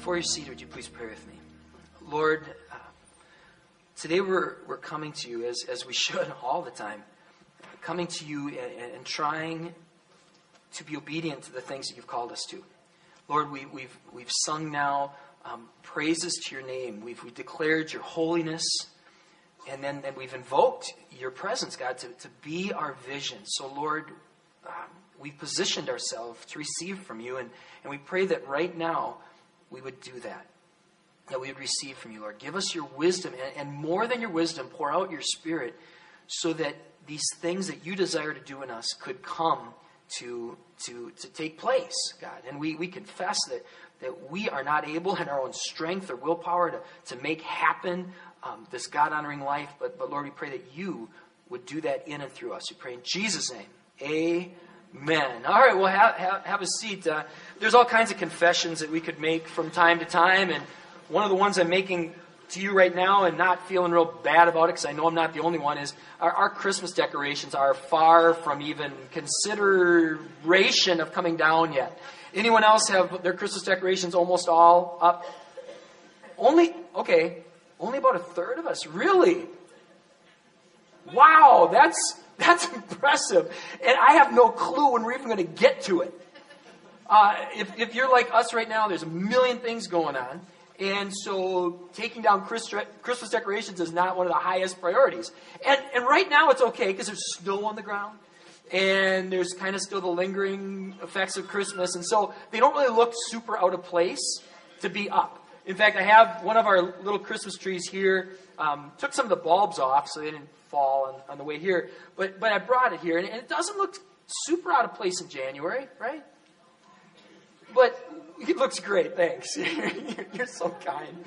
Before you're seated, would you please pray with me? Lord, today we're coming to you as we should all the time. Coming to you and trying to be obedient to the things that you've called us to. Lord, we've sung now praises to your name. We've declared your holiness. And then we've invoked your presence, God, to be our vision. So, Lord, we've positioned ourselves to receive from you. And we pray that right now we would do that. That we would receive from you, Lord. Give us your wisdom. And more than your wisdom, pour out your Spirit so that these things that you desire to do in us could come to take place, God. And we confess that we are not able in our own strength or willpower to make happen this God-honoring life. But Lord, we pray that you would do that in and through us. We pray in Jesus' name. Amen. All right, well, have a seat. There's all kinds of confessions that we could make from time to time. And one of the ones I'm making to you right now and not feeling real bad about it, because I know I'm not the only one, is our Christmas decorations are far from even consideration of coming down yet. Anyone else have their Christmas decorations almost all up? Only about a third of us. Really? Wow, that's impressive. And I have no clue when we're even going to get to it. If you're like us right now, there's a million things going on. And so taking down Christmas decorations is not one of the highest priorities. And right now it's okay because there's snow on the ground. And there's kind of still the lingering effects of Christmas. And so they don't really look super out of place to be up. In fact, I have one of our little Christmas trees here. Took some of the bulbs off so they didn't fall on the way here. But I brought it here. And it doesn't look super out of place in January, right? But it looks great, thanks. You're so kind.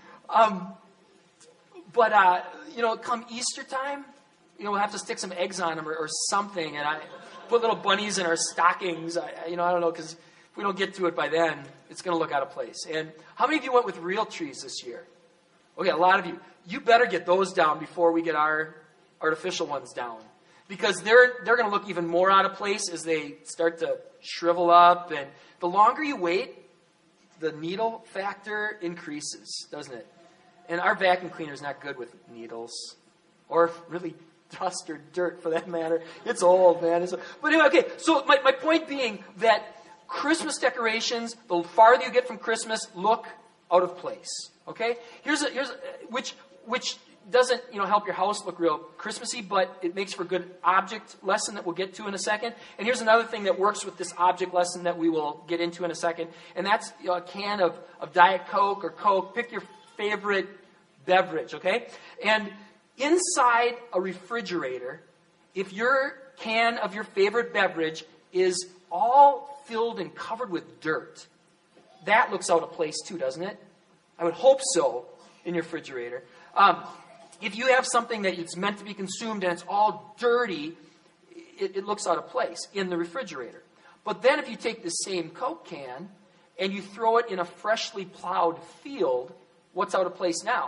Come Easter time, we'll have to stick some eggs on them or something. And I put little bunnies in our stockings. I don't know, because if we don't get to it by then, it's going to look out of place. And how many of you went with real trees this year? Okay, a lot of you. You better get those down before we get our artificial ones down. Because they're going to look even more out of place as they start to shrivel up. And the longer you wait, the needle factor increases, doesn't it? And our vacuum cleaner is not good with needles. Or really dust or dirt, for that matter. It's old, man. But anyway, okay. So my point being that Christmas decorations, the farther you get from Christmas, look out of place. Okay? Which doesn't help your house look real Christmassy, but it makes for a good object lesson that we'll get to in a second. And here's another thing that works with this object lesson that we will get into in a second, and that's a can of Diet Coke or Coke. Pick your favorite beverage, okay? And inside a refrigerator, if your can of your favorite beverage is all filled and covered with dirt, that looks out of place too, doesn't it? I would hope so in your refrigerator. If you have something that it's meant to be consumed and it's all dirty, it looks out of place in the refrigerator. But then if you take the same Coke can and you throw it in a freshly plowed field, what's out of place now?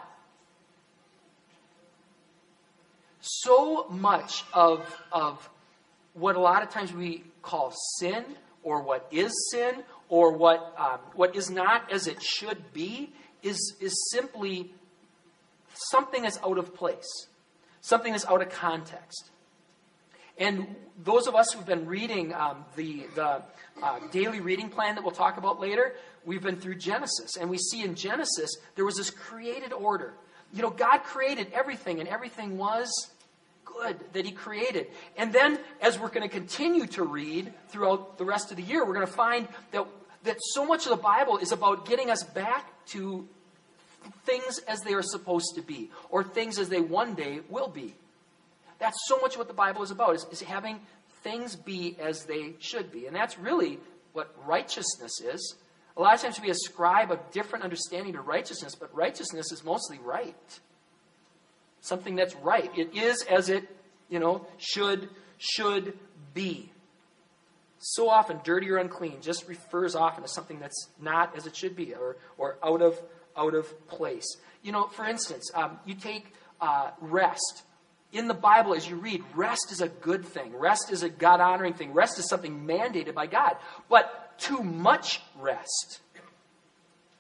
So much of what a lot of times we call sin, or what is sin, or what is not as it should be, is simply something that's out of place, something that's out of context. And those of us who've been reading the daily reading plan that we'll talk about later, we've been through Genesis. And we see in Genesis, there was this created order. God created everything, and everything was good that he created. And then, as we're going to continue to read throughout the rest of the year, we're going to find that so much of the Bible is about getting us back to things as they are supposed to be, or things as they one day will be. That's so much what the Bible is about, is having things be as they should be. And that's really what righteousness is. A lot of times we ascribe a different understanding to righteousness, but righteousness is mostly right. Something that's right. It is as it, should be. So often, dirty or unclean just refers often to something that's not as it should be, or out of place. For instance, you take rest. In the Bible, as you read, rest is a good thing. Rest is a God-honoring thing. Rest is something mandated by God. But too much rest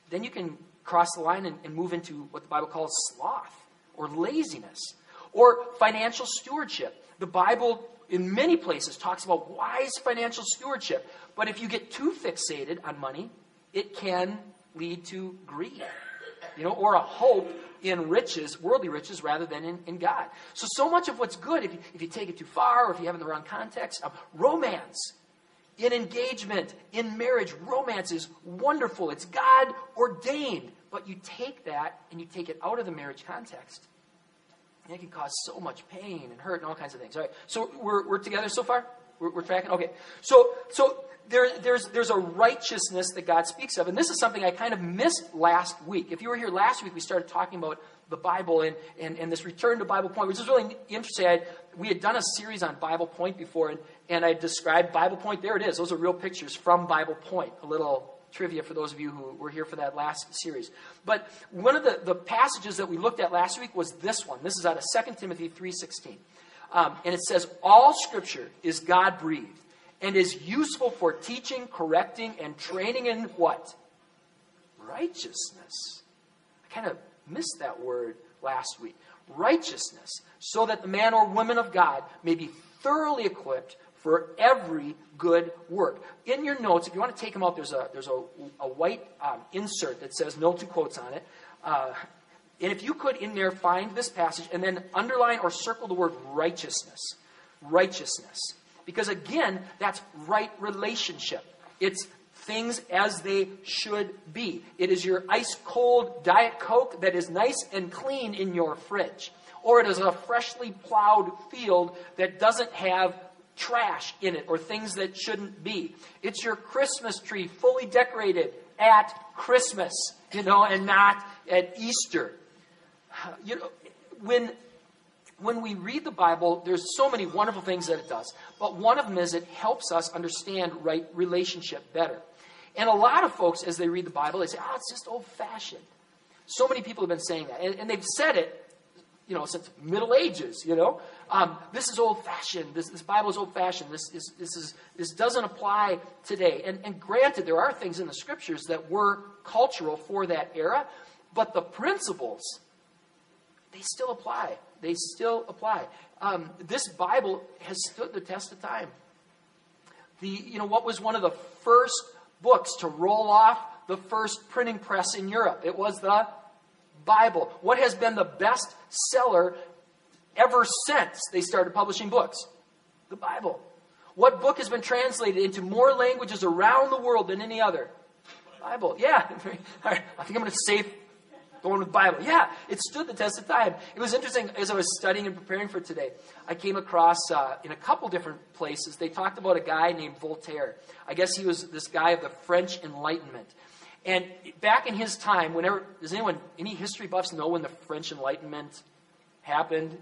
then you can cross the line and move into what the Bible calls sloth or laziness or financial stewardship. The Bible, in many places, talks about wise financial stewardship. But if you get too fixated on money, it can lead to greed, or a hope in riches, worldly riches, rather than in God. So much of what's good, if you take it too far or if you have it in the wrong context, romance, in engagement, in marriage, romance is wonderful. It's God ordained. But you take that and you take it out of the marriage context, and it can cause so much pain and hurt and all kinds of things. All right, so we're together so far? We're tracking? Okay. So there's a righteousness that God speaks of. And this is something I kind of missed last week. If you were here last week, we started talking about the Bible and this return to Bible Point, which is really interesting. We had done a series on Bible Point before, and I described Bible Point. There it is. Those are real pictures from Bible Point. A little trivia for those of you who were here for that last series. But one of the passages that we looked at last week was this one. This is out of 2 Timothy 3:16. And it says, all Scripture is God-breathed and is useful for teaching, correcting, and training in what? Righteousness. I kind of missed that word last week. Righteousness, so that the man or woman of God may be thoroughly equipped for every good work. In your notes, if you want to take them out, there's a white insert that says no two quotes on it. And if you could, in there, find this passage and then underline or circle the word righteousness. Righteousness. Because again, that's right relationship. It's things as they should be. It is your ice-cold Diet Coke that is nice and clean in your fridge. Or it is a freshly plowed field that doesn't have trash in it or things that shouldn't be. It's your Christmas tree fully decorated at Christmas, and not at Easter. When we read the Bible, there's so many wonderful things that it does. But one of them is it helps us understand right relationship better. And a lot of folks, as they read the Bible, they say, it's just old-fashioned. So many people have been saying that. And they've said it, since Middle Ages, This is old-fashioned. This Bible is old-fashioned. This doesn't apply today. And granted, there are things in the Scriptures that were cultural for that era. But the principles, they still apply. They still apply. This Bible has stood the test of time. What was one of the first books to roll off the first printing press in Europe? It was the Bible. What has been the best seller ever since they started publishing books? The Bible. What book has been translated into more languages around the world than any other? Bible. Yeah. All right. I think I'm going to save going with Bible. Yeah, it stood the test of time. It was interesting, as I was studying and preparing for today, I came across, in a couple different places, they talked about a guy named Voltaire. I guess he was this guy of the French Enlightenment. And back in his time, any history buffs know when the French Enlightenment happened?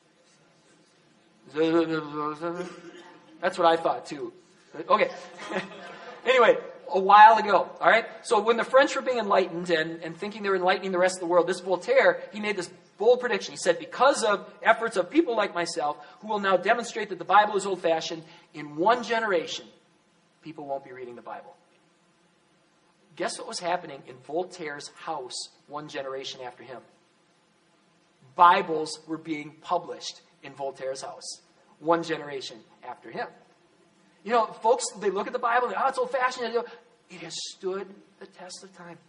That's what I thought, too. Okay. Anyway, a while ago, all right? So when the French were being enlightened and thinking they were enlightening the rest of the world, this Voltaire, he made this bold prediction. He said, because of efforts of people like myself, who will now demonstrate that the Bible is old-fashioned, in one generation, people won't be reading the Bible. Guess what was happening in Voltaire's house one generation after him? Bibles were being published in Voltaire's house one generation after him. Folks, they look at the Bible and it's old-fashioned. It has stood the test of time.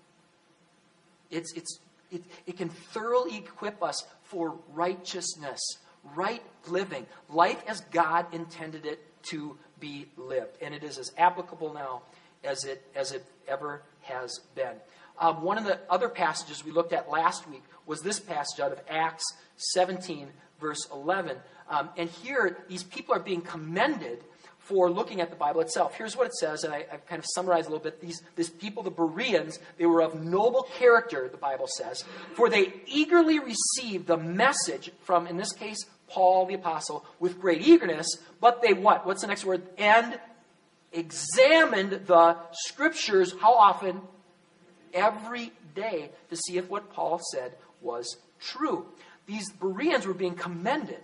It can thoroughly equip us for righteousness, right living, life as God intended it to be lived. And it is as applicable now as it ever has been. One of the other passages we looked at last week was this passage out of Acts 17, verse 11. And here, these people are being commended for looking at the Bible itself. Here's what it says, and I've kind of summarized a little bit. These people, the Bereans, they were of noble character, the Bible says, for they eagerly received the message from, in this case, Paul the Apostle, with great eagerness, but they what? What's the next word? And examined the Scriptures, how often? Every day, to see if what Paul said was true. These Bereans were being commended.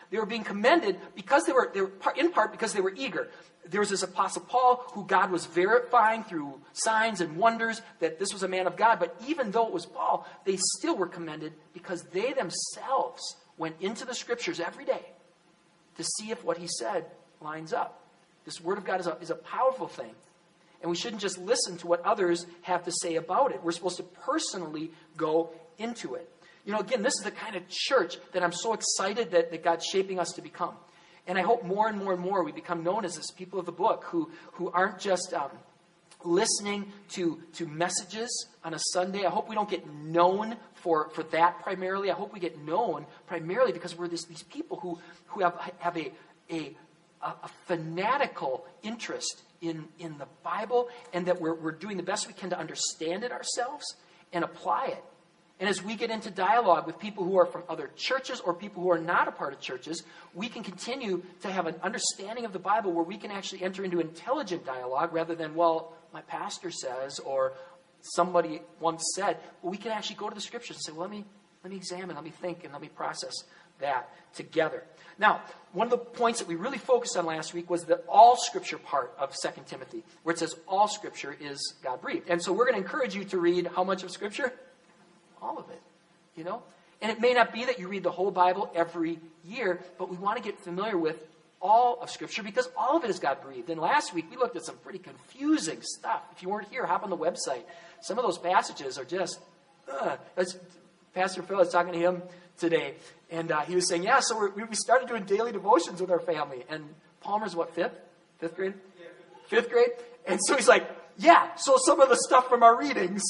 They were being commended because they were in part because they were eager. There was this Apostle Paul who God was verifying through signs and wonders that this was a man of God. But even though it was Paul, they still were commended because they themselves went into the Scriptures every day to see if what he said lines up. This Word of God is a powerful thing. And we shouldn't just listen to what others have to say about it. We're supposed to personally go into it. Again, this is the kind of church that I'm so excited that God's shaping us to become. And I hope more and more and more we become known as this people of the book who aren't just listening to messages on a Sunday. I hope we don't get known for that primarily. I hope we get known primarily because we're these people who have a fanatical interest in the Bible, and that we're doing the best we can to understand it ourselves and apply it. And as we get into dialogue with people who are from other churches or people who are not a part of churches, we can continue to have an understanding of the Bible where we can actually enter into intelligent dialogue rather than, well, my pastor says or somebody once said. Well, we can actually go to the Scriptures and say, well, let me examine, let me think, and let me process that together. Now, one of the points that we really focused on last week was the all Scripture part of 2 Timothy, where it says all Scripture is God-breathed. And so we're going to encourage you to read how much of Scripture? All of it, And it may not be that you read the whole Bible every year, but we want to get familiar with all of Scripture because all of it is God-breathed. And last week we looked at some pretty confusing stuff. If you weren't here, hop on the website. Some of those passages are just, Pastor Phil, I was talking to him today, and he was saying, so we started doing daily devotions with our family. And Palmer's what, fifth grade? Yeah. Fifth grade? And so he's like, so some of the stuff from our readings...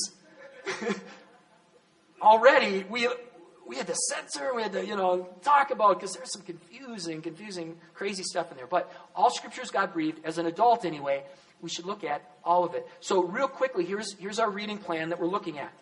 Already, we had to censor, we had to, talk about, because there's some confusing, crazy stuff in there. But all Scripture is God-breathed. As an adult, anyway, we should look at all of it. So real quickly, here's our reading plan that we're looking at.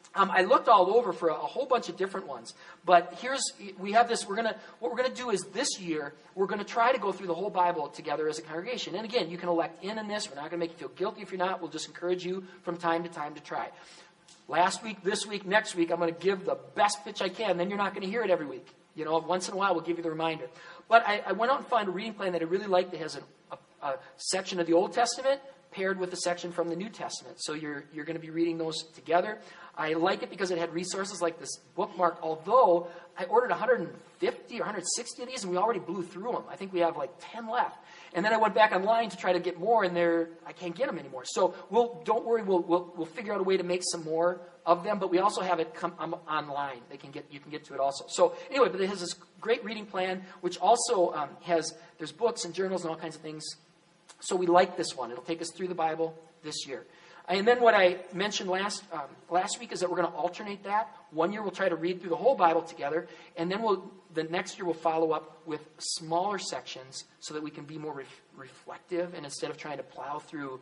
I looked all over for a whole bunch of different ones. But we have this, what we're going to do is this year, we're going to try to go through the whole Bible together as a congregation. And again, you can elect in this. We're not going to make you feel guilty if you're not. We'll just encourage you from time to time to try. Last week, this week, next week, I'm going to give the best pitch I can. Then you're not going to hear it every week. Once in a while, we'll give you the reminder. But I went out and found a reading plan that I really liked that has a section of the Old Testament paired with a section from the New Testament. So you're going to be reading those together. I like it because it had resources like this bookmark, although I ordered 150 or 160 of these, and we already blew through them. I think we have like 10 left. And then I went back online to try to get more, and I can't get them anymore. So don't worry, we'll figure out a way to make some more of them, but we also have it come online. You can get to it also. So anyway, but it has this great reading plan, which also there's books and journals and all kinds of things. So we like this one. It'll take us through the Bible this year. And then what I mentioned last week is that we're going to alternate that. One year we'll try to read through the whole Bible together, and then the next year we'll follow up with smaller sections so that we can be more reflective. And instead of trying to plow through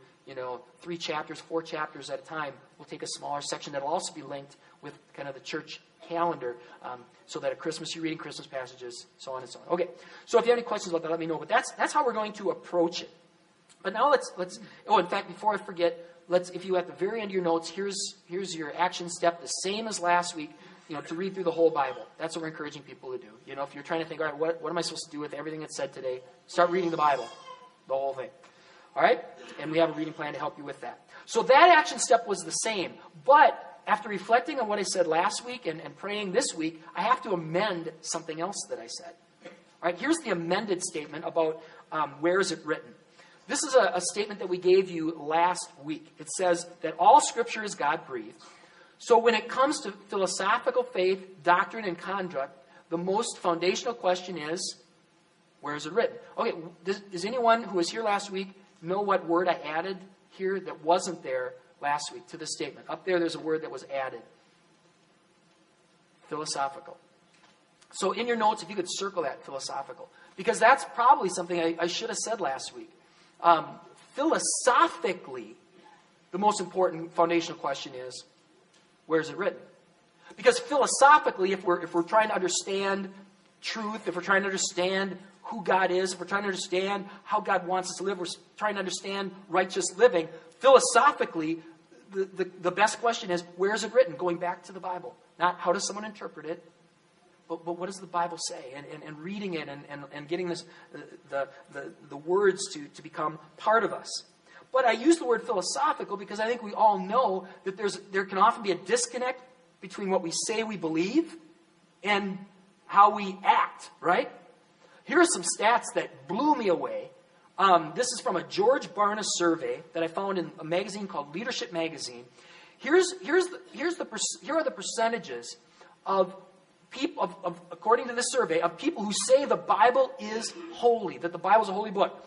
3 chapters, 4 chapters at a time, we'll take a smaller section that'll also be linked with kind of the church calendar, so that at Christmas you're reading Christmas passages, so on and so on. Okay, so if you have any questions about that, let me know. But that's how we're going to approach it. But now let's. Oh, in fact, before I forget. If you at the very end of your notes, here's your action step, the same as last week, to read through the whole Bible. That's what we're encouraging people to do. If you're trying to think, all right, what am I supposed to do with everything that's said today? Start reading the Bible, the whole thing. All right? And we have a reading plan to help you with that. So that action step was the same. But after reflecting on what I said last week and praying this week, I have to amend something else that I said. All right? Here's the amended statement about where is it written. This is a statement that we gave you last week. It says that all Scripture is God-breathed. So when it comes to philosophical faith, doctrine, and conduct, the most foundational question is, where is it written? Okay, does anyone who was here last week know what word I added here that wasn't there last week to the statement? Up there's a word that was added. Philosophical. So in your notes, if you could circle that, philosophical. Because that's probably something I should have said last week. Philosophically, the most important foundational question is, where is it written? Because philosophically, if we're trying to understand truth, if we're trying to understand who God is, if we're trying to understand how God wants us to live, we're trying to understand righteous living, philosophically, the best question is, where is it written? Going back to the Bible. Not how does someone interpret it, what does the Bible say? And reading it and getting this the words to become part of us. But I use the word philosophical because I think we all know that there can often be a disconnect between what we say we believe and how we act, right? Here are some stats that blew me away. This is from a George Barna survey that I found in a magazine called Leadership Magazine. Here are the percentages of people, according to this survey, of people who say the Bible is holy, that the Bible is a holy book.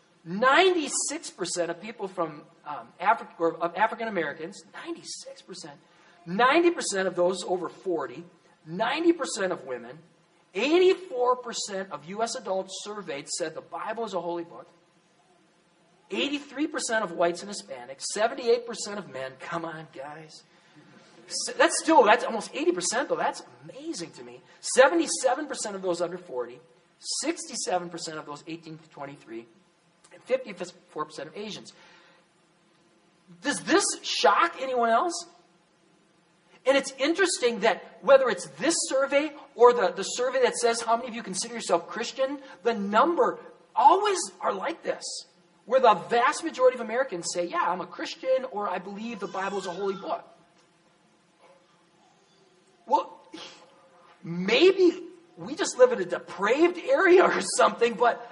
96% of people from Africa, or of African Americans, 96%, 90% of those over 40, 90% of women, 84% of U.S. adults surveyed said the Bible is a holy book. 83% of whites and Hispanics, 78% of men. Come on, guys. That's almost 80%, though. That's amazing to me. 77% of those under 40, 67% of those 18 to 23, and 54% of Asians. Does this shock anyone else? And it's interesting that whether it's this survey or the survey that says how many of you consider yourself Christian, the number always are like this, where the vast majority of Americans say, yeah, I'm a Christian, or I believe the Bible is a holy book. Well, maybe we just live in a depraved area or something, but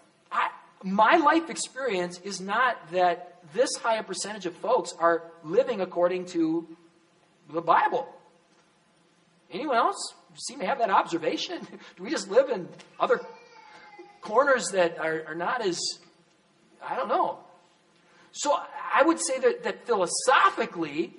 my life experience is not that this high a percentage of folks are living according to the Bible. Anyone else seem to have that observation? Do we just live in other corners that are not as, I don't know. So I would say that philosophically,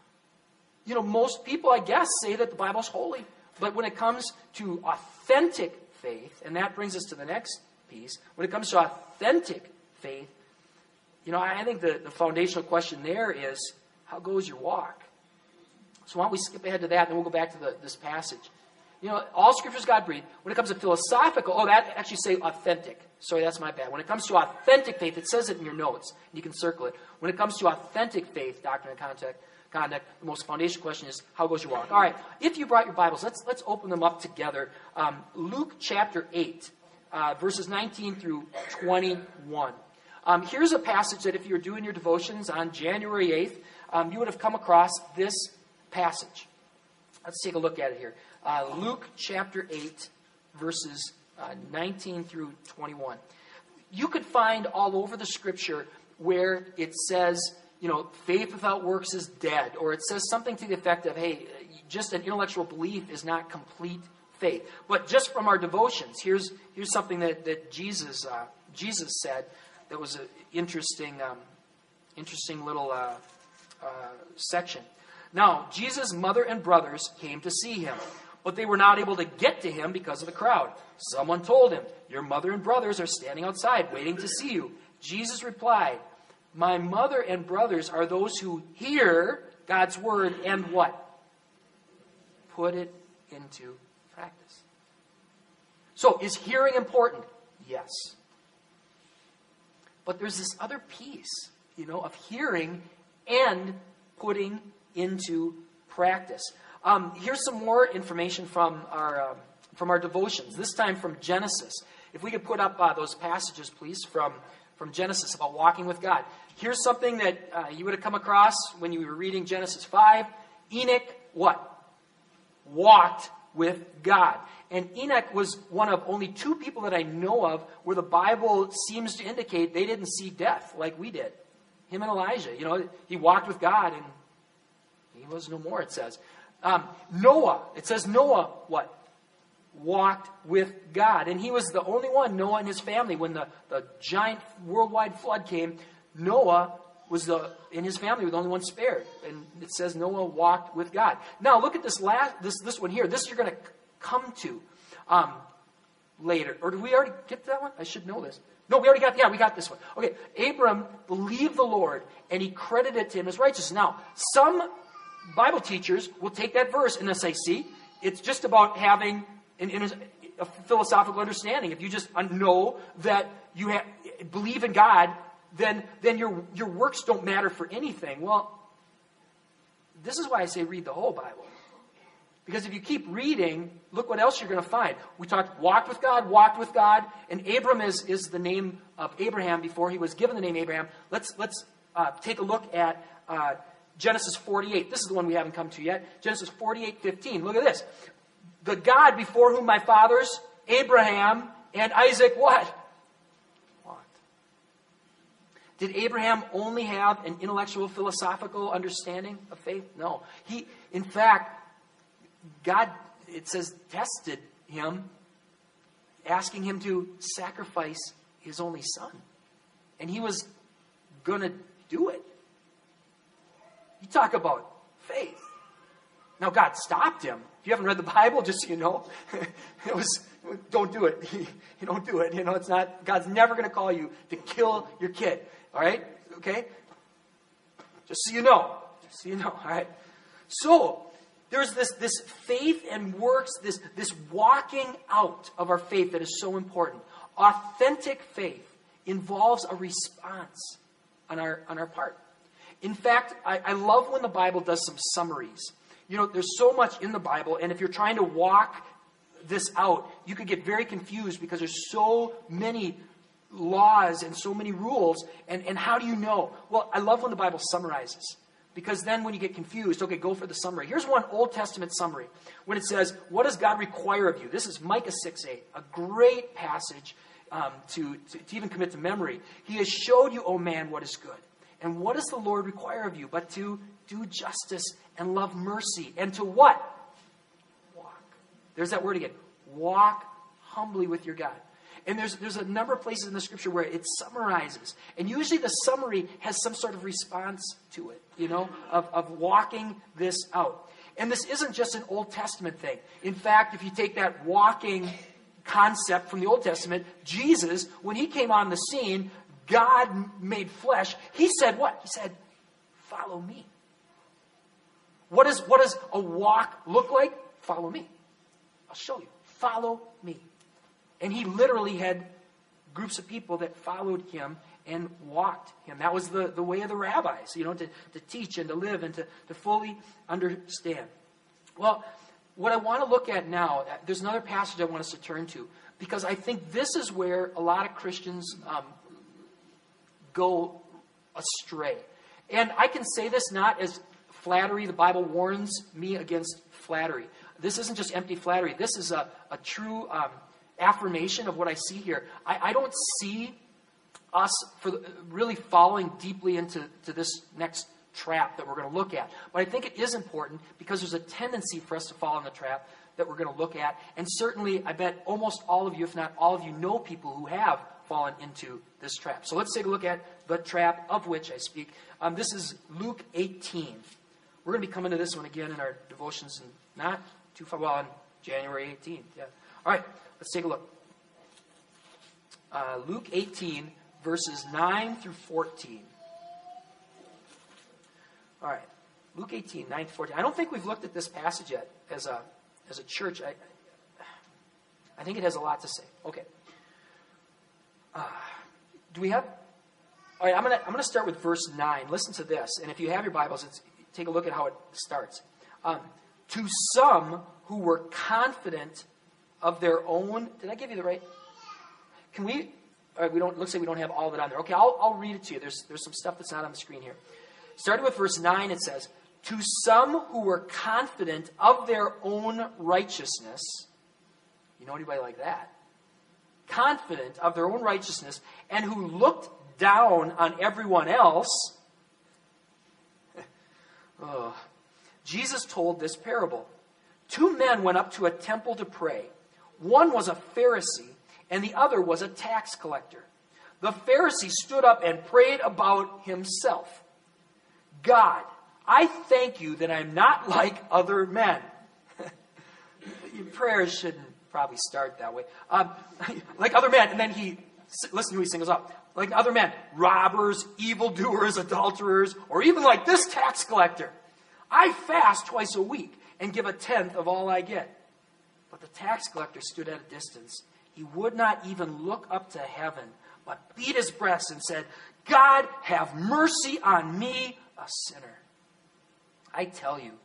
most people, I guess, say that the Bible's holy. But when it comes to authentic faith, and that brings us to the next piece, when it comes to authentic faith, I think the foundational question there is, how goes your walk? So why don't we skip ahead to that, and then we'll go back to this passage. All Scripture is God-breathed. When it comes to philosophical, that actually say authentic. Sorry, that's my bad. When it comes to authentic faith, it says it in your notes. You can circle it. When it comes to authentic faith, doctrine and conduct, the most foundational question is, how goes your walk? All right, if you brought your Bibles, let's open them up together. Luke chapter 8, verses 19 through 21. Here's a passage that if you were doing your devotions on January 8th, you would have come across this passage. Let's take a look at it here. Luke chapter 8, verses 19 through 21. You could find all over the Scripture where it says, faith without works is dead, or it says something to the effect of, hey, just an intellectual belief is not complete faith. But just from our devotions, here's something that Jesus said that was an interesting little section. Now, Jesus' mother and brothers came to see him, but they were not able to get to him because of the crowd. Someone told him, your mother and brothers are standing outside waiting to see you. Jesus replied, my mother and brothers are those who hear God's word and what? Put it into practice. So, is hearing important? Yes. But there's this other piece, of hearing and putting into practice. Here's some more information from our devotions, this time from Genesis. If we could put up those passages, please, from Genesis about walking with God. Here's something that you would have come across when you were reading Genesis 5. Enoch, what? Walked with God. And Enoch was one of only two people that I know of where the Bible seems to indicate they didn't see death like we did. Him and Elijah. He walked with God and he was no more, it says. Noah, it says Noah, what? Walked with God. And he was the only one, Noah and his family, when the giant worldwide flood came, Noah and his family were the only ones spared. And it says Noah walked with God. Now look at this one here. This you're going to come to later. Or did we already get to that one? I should know this. No, we got this one. Okay, Abram believed the Lord, and he credited it to him as righteousness. Now, some Bible teachers will take that verse and they'll say, see, it's just about having a philosophical understanding. If you just know that you believe in God, then your works don't matter for anything. Well, this is why I say read the whole Bible. Because if you keep reading, look what else you're going to find. We talked walked with God, and Abram is the name of Abraham before he was given the name Abraham. Let's take a look at Genesis 48. This is the one we haven't come to yet. Genesis 48:15. Look at this. The God before whom my fathers, Abraham and Isaac, what? Did Abraham only have an intellectual, philosophical understanding of faith? No. In fact, God, it says, tested him, asking him to sacrifice his only son. And he was going to do it. You talk about faith. Now, God stopped him. If you haven't read the Bible, just so you know, it was, don't do it. You don't do it. It's not, God's never going to call you to kill your kid. All right? Okay? Just so you know. All right? So, there's this faith and works, this walking out of our faith that is so important. Authentic faith involves a response on our part. In fact, I love when the Bible does some summaries. There's so much in the Bible, and if you're trying to walk this out, you could get very confused because there's so many laws and so many rules, and how do you know? Well, I love when the Bible summarizes, because then when you get confused, okay, go for the summary. Here's one Old Testament summary. When it says, what does God require of you? This is Micah 6:8, a great passage to even commit to memory. He has showed you, O man, what is good. And what does the Lord require of you? But to do justice and love mercy, and to what? Walk. There's that word again. Walk humbly with your God. And there's a number of places in the Scripture where it summarizes. And usually the summary has some sort of response to it, of walking this out. And this isn't just an Old Testament thing. In fact, if you take that walking concept from the Old Testament, Jesus, when he came on the scene, God made flesh. He said what? He said, follow me. What does a walk look like? Follow me. I'll show you. Follow me. And he literally had groups of people that followed him and walked him. That was the way of the rabbis, to teach and to live and to fully understand. Well, what I want to look at now, there's another passage I want us to turn to, because I think this is where a lot of Christians go astray. And I can say this not as flattery. The Bible warns me against flattery. This isn't just empty flattery. This is a true affirmation of what I see here. I don't see us really falling deeply into this next trap that we're going to look at. But I think it is important because there's a tendency for us to fall in the trap that we're going to look at. And certainly, I bet almost all of you, if not all of you, know people who have fallen into this trap. So let's take a look at the trap of which I speak. This is Luke 18. We're going to be coming to this one again in our devotions, and not too far, well, on January 18th. Yeah. All right, let's take a look. Luke 18, verses 9 through 14. All right, Luke 18, 9 to 14. I don't think we've looked at this passage yet as a church. I think it has a lot to say. Okay. Do we have? All right, I'm gonna start with verse 9. Listen to this, and if you have your Bibles, take a look at how it starts. To some who were confident of their own. Did I give you the right? Can we? All right, we don't. Looks like we don't have all of it on there. Okay, I'll read it to you. There's some stuff that's not on the screen here. Starting with verse 9, it says, "To some who were confident of their own righteousness." You know anybody like that? Confident of their own righteousness, and who looked down on everyone else. Jesus told this parable. 2 men went up to a temple to pray. One was a Pharisee, and the other was a tax collector. The Pharisee stood up and prayed about himself. "God, I thank you that I'm not like other men." Your prayers shouldn't probably start that way. Like other men, and then listen to who he singles up. Like other men, robbers, evildoers, adulterers, or even like this tax collector. I fast twice a week and give 1/10 of all I get. But the tax collector stood at a distance. He would not even look up to heaven, but beat his breast and said, "God, have mercy on me, a sinner." I tell you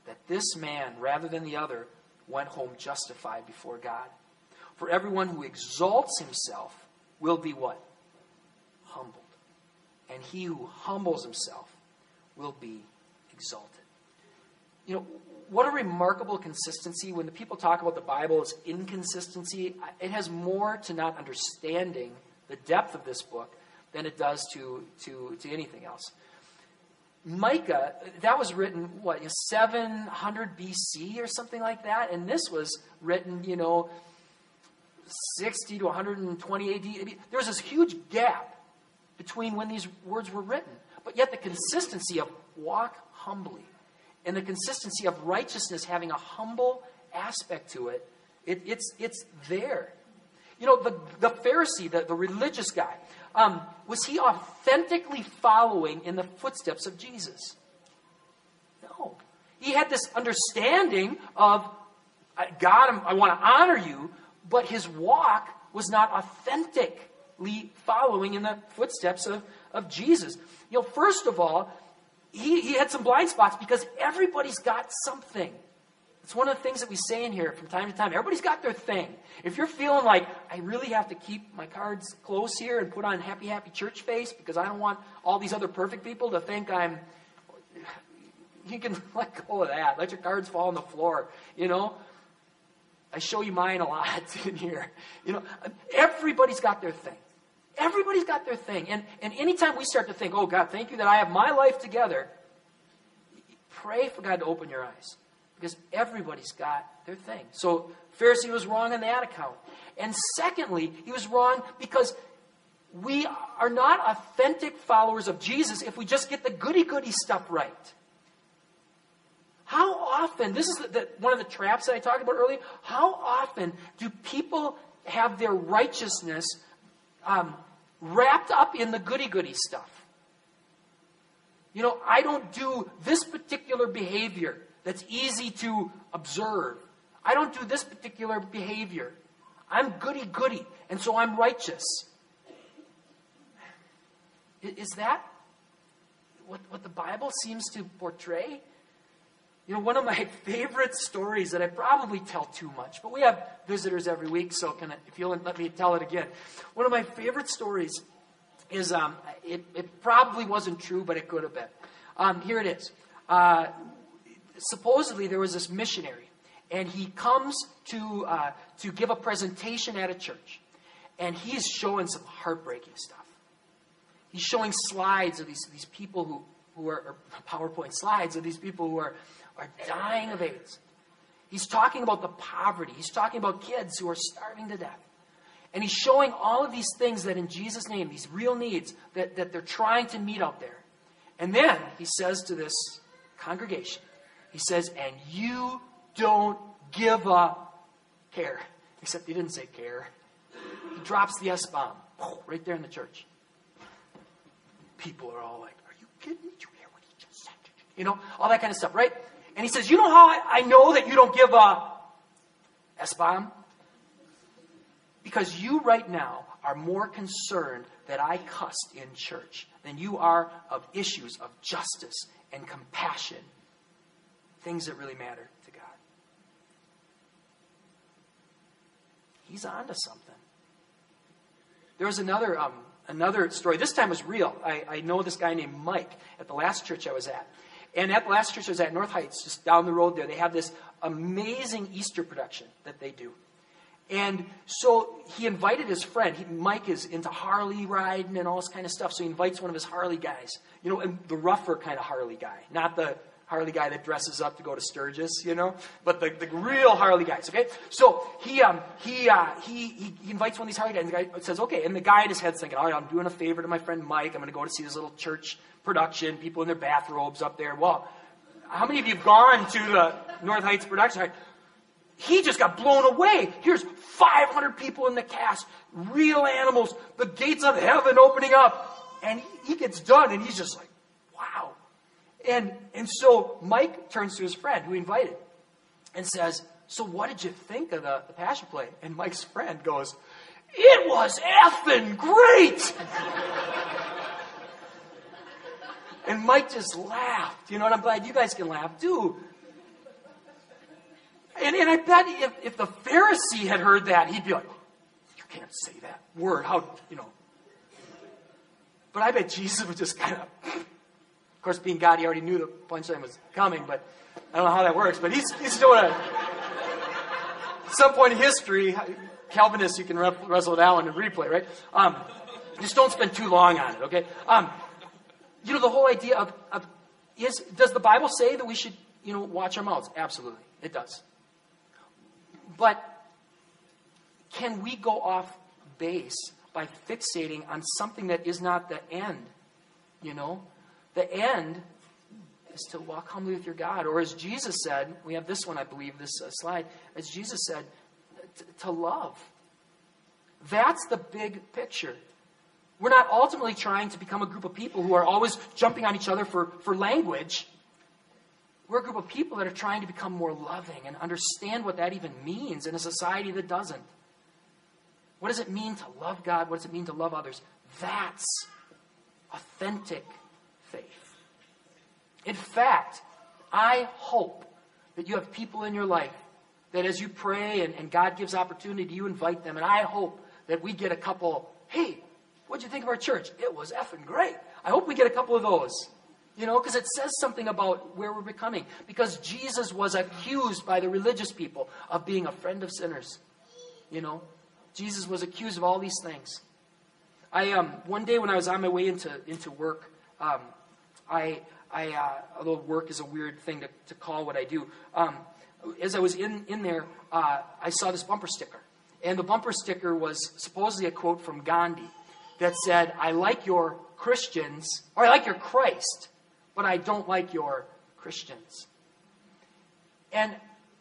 that this man, rather than the other, went home justified before God. For everyone who exalts himself will be what? Humbled. And he who humbles himself will be exalted. You know, what a remarkable consistency. When the people talk about the Bible as inconsistency, it has more to not understanding the depth of this book than it does to anything else. Micah, that was written, 700 BC or something like that? And this was written, 60 to 120 AD. There was this huge gap between when these words were written. But yet the consistency of walk humbly and the consistency of righteousness having a humble aspect to it, it's there. The Pharisee, the religious guy, was he authentically following in the footsteps of Jesus? No. He had this understanding of, God, I want to honor you, but his walk was not authentically following in the footsteps of Jesus. First of all, he had some blind spots because everybody's got something. It's one of the things that we say in here from time to time. Everybody's got their thing. If you're feeling like, I really have to keep my cards close here and put on happy, happy church face because I don't want all these other perfect people to think you can let go of that. Let your cards fall on the floor, I show you mine a lot in here. Everybody's got their thing. Everybody's got their thing. And anytime we start to think, oh, God, thank you that I have my life together, pray for God to open your eyes. Because everybody's got their thing. So Pharisee was wrong on that account. And secondly, he was wrong because we are not authentic followers of Jesus if we just get the goody-goody stuff right. How often, this is one of the traps that I talked about earlier, how often do people have their righteousness wrapped up in the goody-goody stuff? I don't do this particular behavior that's easy to observe. I don't do this particular behavior. I'm goody-goody, and so I'm righteous. Is that what the Bible seems to portray? One of my favorite stories that I probably tell too much, but we have visitors every week, so if you'll let me tell it again. One of my favorite stories is, it probably wasn't true, but it could have been. Here it is. Supposedly there was this missionary, and he comes to give a presentation at a church, and he's showing some heartbreaking stuff. He's showing slides of these people who are PowerPoint slides of these people who are dying of AIDS. He's talking about the poverty. He's talking about kids who are starving to death. And he's showing all of these things that in Jesus' name, these real needs that they're trying to meet out there. And then he says to this congregation, he says, and you don't give a care. Except he didn't say care. He drops the S-bomb right there in the church. People are all like, are you kidding me? Did you hear what he just said? All that kind of stuff, right? And he says, you know how I know that you don't give a S-bomb? Because you right now are more concerned that I cussed in church than you are of issues of justice and compassion. Things that really matter to God. He's on to something. There was another story. This time was real. I know this guy named Mike at the last church I was at. And at the last church I was at, North Heights, just down the road there, they have this amazing Easter production that they do. And so he invited his friend. Mike is into Harley riding and all this kind of stuff. So he invites one of his Harley guys. And the rougher kind of Harley guy. Not the Harley guy that dresses up to go to Sturgis, but the real Harley guys, okay? So he invites one of these Harley guys, and the guy says, okay, and the guy in his head's thinking, all right, I'm doing a favor to my friend Mike, I'm going to go to see this little church production, people in their bathrobes up there. Well, how many of you have gone to the North Heights production? Right? He just got blown away. Here's 500 people in the cast, real animals, the gates of heaven opening up, and he gets done, and he's just like, wow. And so Mike turns to his friend who he invited and says, so what did you think of the Passion Play? And Mike's friend goes, it was effing great. And Mike just laughed. And I'm glad you guys can laugh too. and I bet if the Pharisee had heard that, he'd be like, you can't say that word. How, But I bet Jesus would just kind of course, being God, he already knew the punchline was coming, but I don't know how that works. But he's doing it. At some point in history, Calvinists, you can wrestle it out in a replay, right? Just don't spend too long on it, okay? The whole idea of does the Bible say that we should, watch our mouths? Absolutely, it does. But can we go off base by fixating on something that is not the end? The end is to walk humbly with your God. Or as Jesus said, we have this one, I believe, this slide. As Jesus said, to love. That's the big picture. We're not ultimately trying to become a group of people who are always jumping on each other for language. We're a group of people that are trying to become more loving and understand what that even means in a society that doesn't. What does it mean to love God? What does it mean to love others? That's authentic faith. In fact, I hope that you have people in your life that as you pray and God gives opportunity, you invite them. And I hope that we get a couple, hey, what'd you think of our church? It was effing great. I hope we get a couple of those. Because it says something about where we're becoming. Because Jesus was accused by the religious people of being a friend of sinners. Jesus was accused of all these things. One day when I was on my way into work, although work is a weird thing to call what I do, as I was in there, I saw this bumper sticker. And the bumper sticker was supposedly a quote from Gandhi that said, I like your Christians, or I like your Christ, but I don't like your Christians. And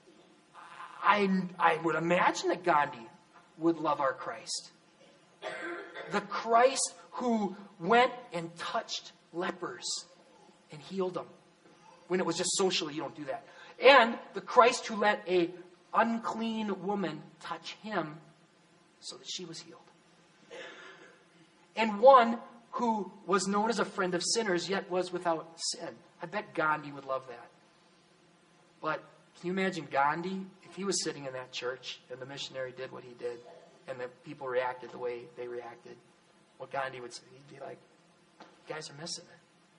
I would imagine that Gandhi would love our Christ. The Christ who went and touched lepers and healed them. When it was just socially, you don't do that. And the Christ who let a unclean woman touch him so that she was healed. And one who was known as a friend of sinners, yet was without sin. I bet Gandhi would love that. But can you imagine Gandhi, if he was sitting in that church and the missionary did what he did, and the people reacted the way they reacted, what Gandhi would say, he'd be like, you guys are missing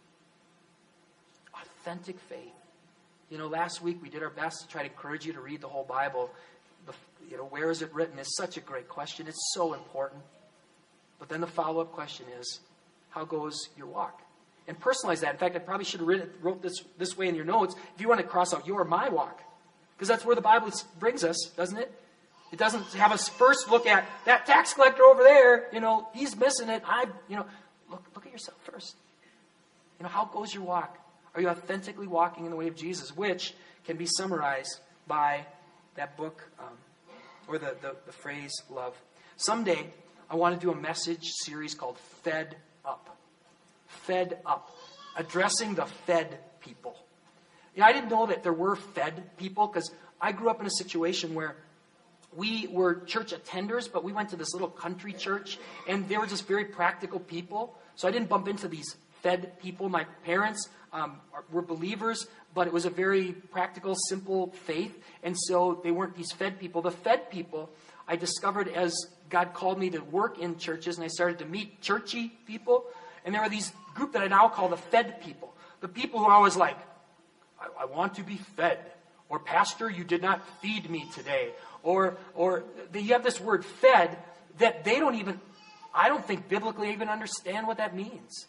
it. Authentic faith. Last week we did our best to try to encourage you to read the whole Bible. Where is it written is such a great question. It's so important. But then the follow-up question is, how goes your walk? And personalize that. In fact, I probably should have wrote this way in your notes. If you want to cross out your or my walk. Because that's where the Bible brings us, doesn't it? It doesn't have us first look at that tax collector over there. He's missing it. Look at yourself first. How goes your walk? Are you authentically walking in the way of Jesus? Which can be summarized by that book or the phrase love. Someday, I want to do a message series called Fed Up. Fed Up. Addressing the fed people. I didn't know that there were fed people because I grew up in a situation where we were church attenders, but we went to this little country church, and they were just very practical people. So I didn't bump into these fed people. My parents were believers, but it was a very practical, simple faith, and so they weren't these fed people. The fed people, I discovered as God called me to work in churches, and I started to meet churchy people, and there were these group that I now call the fed people. The people who are always like, I want to be fed. Or, Pastor, you did not feed me today. Or you have this word fed that they don't even, I don't think biblically even understand what that means.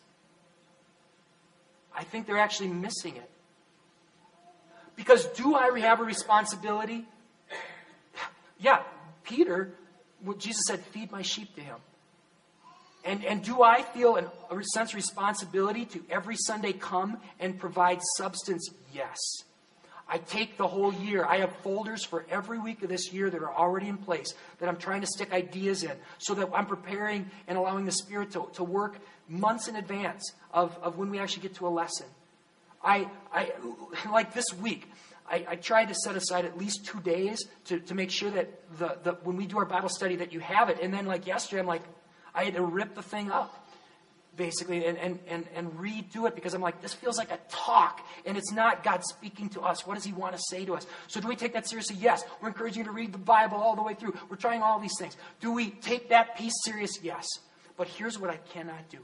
I think they're actually missing it. Because do I have a responsibility? Yeah, Peter, Jesus said, feed my sheep to him. And do I feel a sense of responsibility to every Sunday come and provide substance? Yes. I take the whole year. I have folders for every week of this year that are already in place that I'm trying to stick ideas in so that I'm preparing and allowing the Spirit to work months in advance of when we actually get to a lesson. I like this week, I tried to set aside at least 2 days to make sure that when we do our Bible study that you have it. And then like yesterday, I'm like, I had to rip the thing up basically, and redo it, because I'm like, this feels like a talk, and it's not God speaking to us. What does he want to say to us? So do we take that seriously? Yes. We're encouraging you to read the Bible all the way through. We're trying all these things. Do we take that piece serious? Yes. But here's what I cannot do.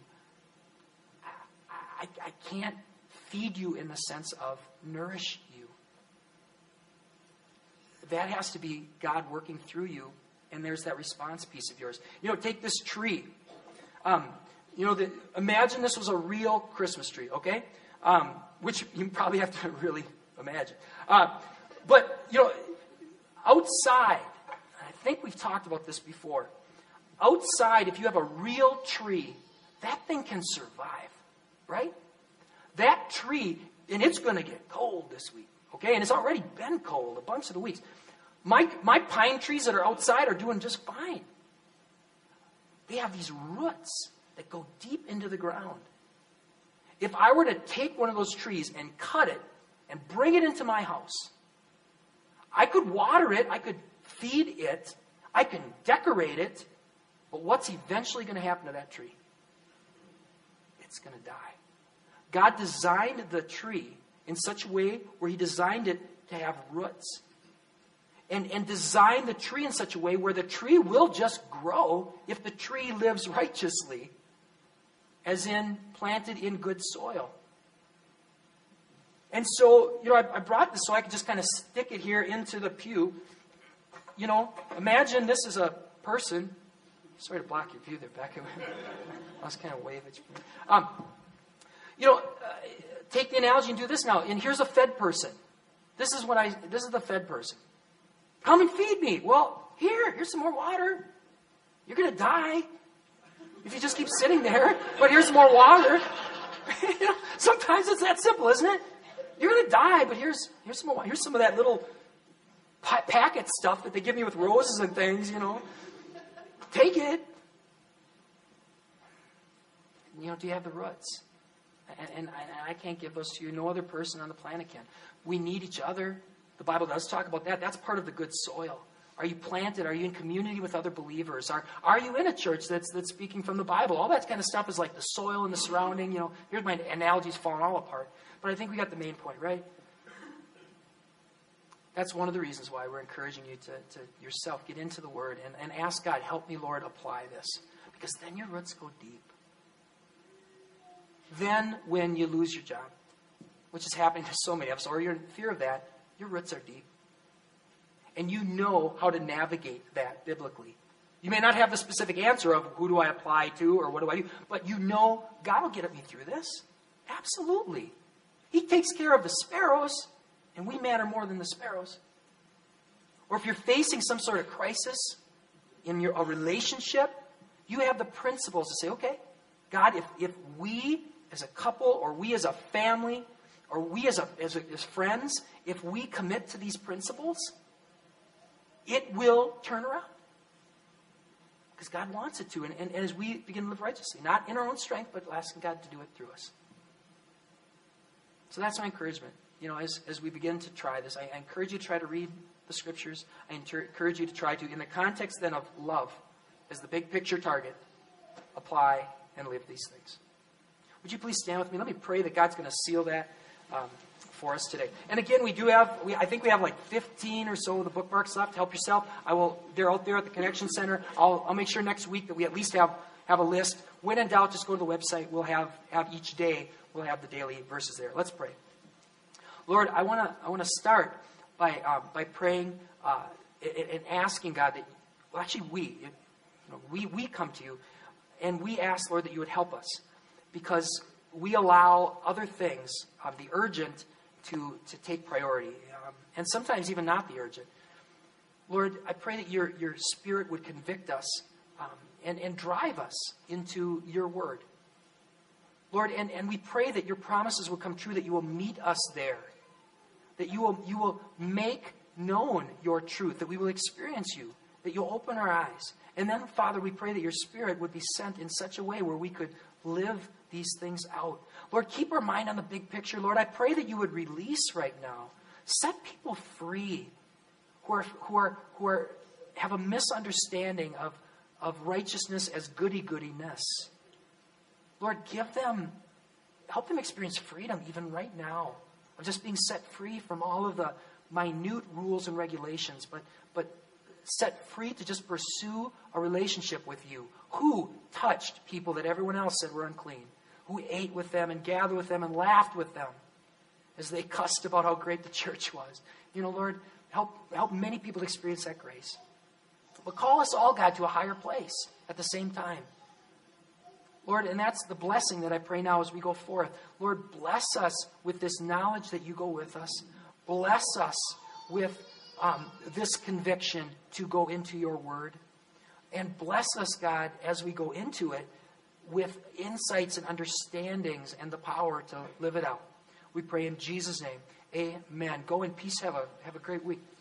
I can't feed you in the sense of nourish you. That has to be God working through you, and there's that response piece of yours. Take this tree. Imagine this was a real Christmas tree, okay? Which you probably have to really imagine. But outside, I think we've talked about this before. Outside, if you have a real tree, that thing can survive, right? That tree, and it's going to get cold this week, okay? And it's already been cold a bunch of the weeks. My pine trees that are outside are doing just fine. They have these roots that go deep into the ground. If I were to take one of those trees and cut it and bring it into my house, I could water it, I could feed it, I can decorate it, but what's eventually going to happen to that tree? It's going to die. God designed the tree in such a way where he designed it to have roots. And designed the tree in such a way where the tree will just grow if the tree lives righteously, as in planted in good soil. And so, I brought this so I could just kind of stick it here into the pew. Imagine this is a person. Sorry to block your view there, Becca. I was kind of waving. Take the analogy and do this now. And here's a fed person. This is the fed person. Come and feed me. Well, here's some more water. You're going to die if you just keep sitting there. But here's more water. Sometimes it's that simple, isn't it? You're going to die, but here's some more water. Here's some of that little packet stuff that they give me with roses and things, Take it. Do you have the roots? And I can't give those to you. No other person on the planet can. We need each other. The Bible does talk about that. That's part of the good soil. Are you planted? Are you in community with other believers? Are you in a church that's speaking from the Bible? All that kind of stuff is like the soil and the surrounding. Here's my analogies falling all apart. But I think we got the main point, right? That's one of the reasons why we're encouraging you to yourself get into the Word and ask God, help me, Lord, apply this. Because then your roots go deep. Then when you lose your job, which is happening to so many of us, or you're in fear of that, your roots are deep. And you know how to navigate that biblically. You may not have the specific answer of who do I apply to or what do I do, but you know God will get me through this. Absolutely. He takes care of the sparrows, and we matter more than the sparrows. Or if you're facing some sort of crisis in a relationship, you have the principles to say, okay, God, if we as a couple or we as a family or we as friends, if we commit to these principles, it will turn around. Because God wants it to. And as we begin to live righteously, not in our own strength, but asking God to do it through us. So that's my encouragement. As we begin to try this, I encourage you to try to read the Scriptures. I encourage you to try to, in the context then of love, as the big picture target, apply and live these things. Would you please stand with me? Let me pray that God's going to seal that for us today. And again, I think we have like 15 or so of the bookmarks left. Help yourself. They're out there at the Connection Center. I'll make sure next week that we at least have a list. When in doubt, just go to the website. We'll have each day, we'll have the daily verses there. Let's pray. Lord, I want to start by praying and asking God that, well, actually we come to you and we ask, Lord, that you would help us because we allow other things, the urgent, to take priority, and sometimes even not the urgent. Lord, I pray that your Spirit would convict us and drive us into your word. Lord, and we pray that your promises will come true, that you will meet us there, that you will make known your truth, that we will experience you, that you'll open our eyes. And then, Father, we pray that your Spirit would be sent in such a way where we could live these things out. Lord, keep our mind on the big picture. Lord, I pray that you would release right now. Set people free who have a misunderstanding of righteousness as goody-goodiness. Lord, help them experience freedom even right now of just being set free from all of the minute rules and regulations, but set free to just pursue a relationship with you. Who touched people that everyone else said were unclean? Who ate with them and gathered with them and laughed with them as they cussed about how great the church was? Lord, help many people experience that grace. But call us all, God, to a higher place at the same time. Lord, and that's the blessing that I pray now as we go forth. Lord, bless us with this knowledge that you go with us. Bless us with this conviction to go into your word. And bless us, God, as we go into it with insights and understandings and the power to live it out. We pray in Jesus' name. Amen. Go in peace. Have a great week.